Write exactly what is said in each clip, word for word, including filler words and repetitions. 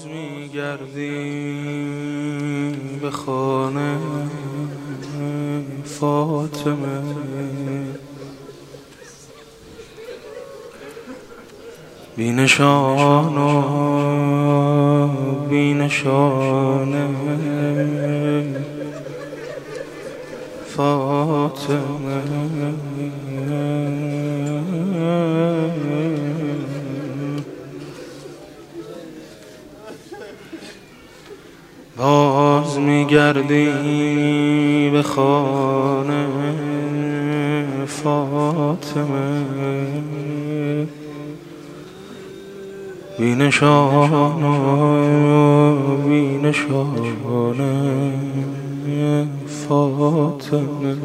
باز میگردیم به خانه فاطمه، بی نشان و بی نشانه فاطمه. باز میگردی به خانه فاطمه، بی نشان و بی نشانه فاطمه.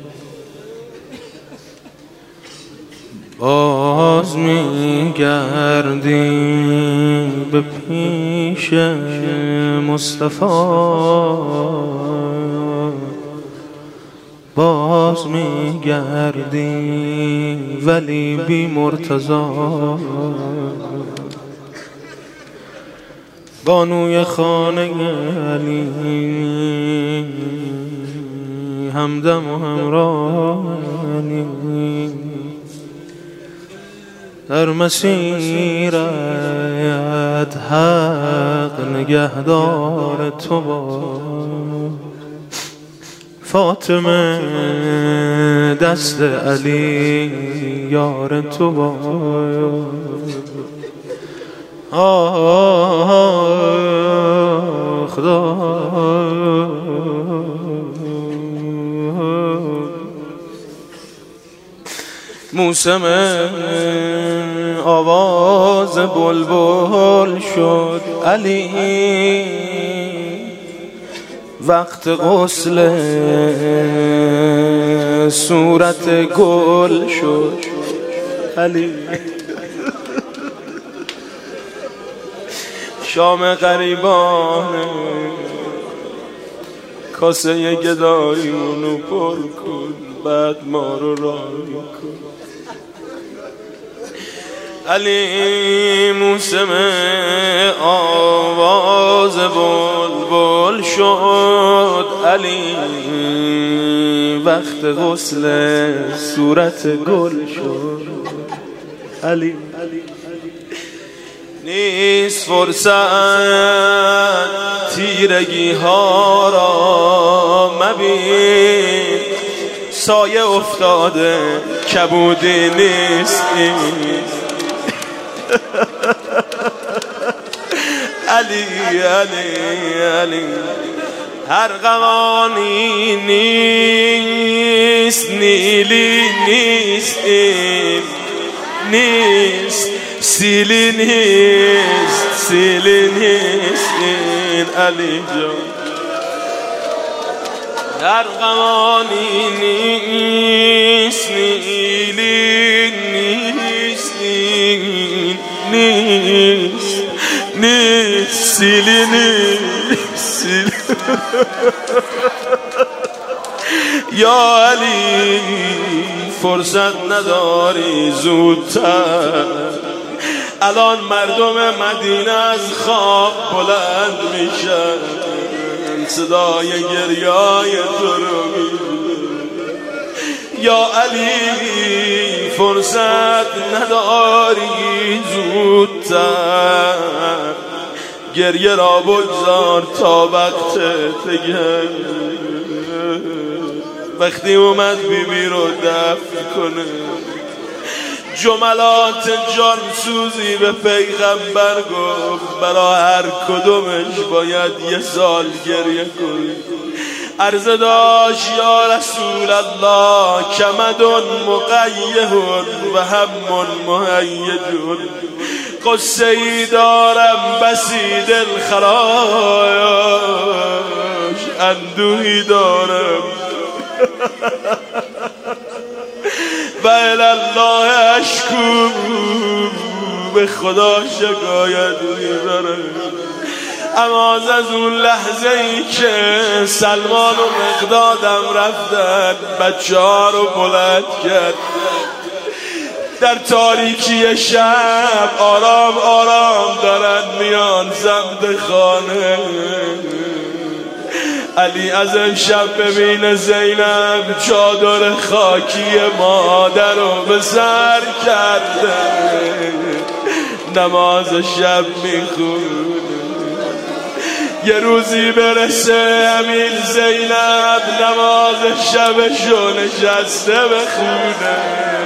باز میگردی به پیش مصطفی، باز میگردی ولی بی مرتضی، بانوی خانه علی همدم و همراهی، در مسیرت حق نگهدار تو با فاطمه، دست علی یار تو با. آه خدا موسم آواز بلبل شد علی، وقت غسل صورت گل شد علی، شام غریبانه کاسه گداییونو پر کن، بعد ما رو راهی کن علی. موسم آواز بلبل شد علی، وقت غسل صورت گل شد علی. نیست فرصت تیرگی ها را مبین، سایه افتاده کبودی نیست علی علی علی. هر غمانی نیست نیلی نیست این نیست، سیلی نیست سیلی نیست این علی جان. هر غمانی نیست نیلی نیست این نیست نیست، سیلی نیست سیلی. یا علی فرصت نداری زودتر، الان مردم مدینه از خواب بلند میشن، صدای گریای تو رو یا علی فرصت نداری زودتر، گریه را بگذار تا وقت دیگر. وقتی اومد بی بی رو دفن کنه، جملات جان سوزی به پیغمبر گفت برا هر کدومش باید یه سال گریه کنی. عرض داشت یا رسول الله کمدن مقیه و هم مهیجون، قصه ای دارم بسی دل خراش، اندوهی دارم و الالله اشکو، به خدا شکایت میبرم. اما از اون لحظه ای که سلمان و مقدادم رفتن، بچه ها رو بلند کرد، در تاریکی شب آرام آرام دارن میان سمت خانه. علی از امشب ببینه زینب چادر خاکی مادر رو به سر کرده، نماز شب میخونه. یه روزی برسه امیر زینب نماز شبشو نشسته بخونه.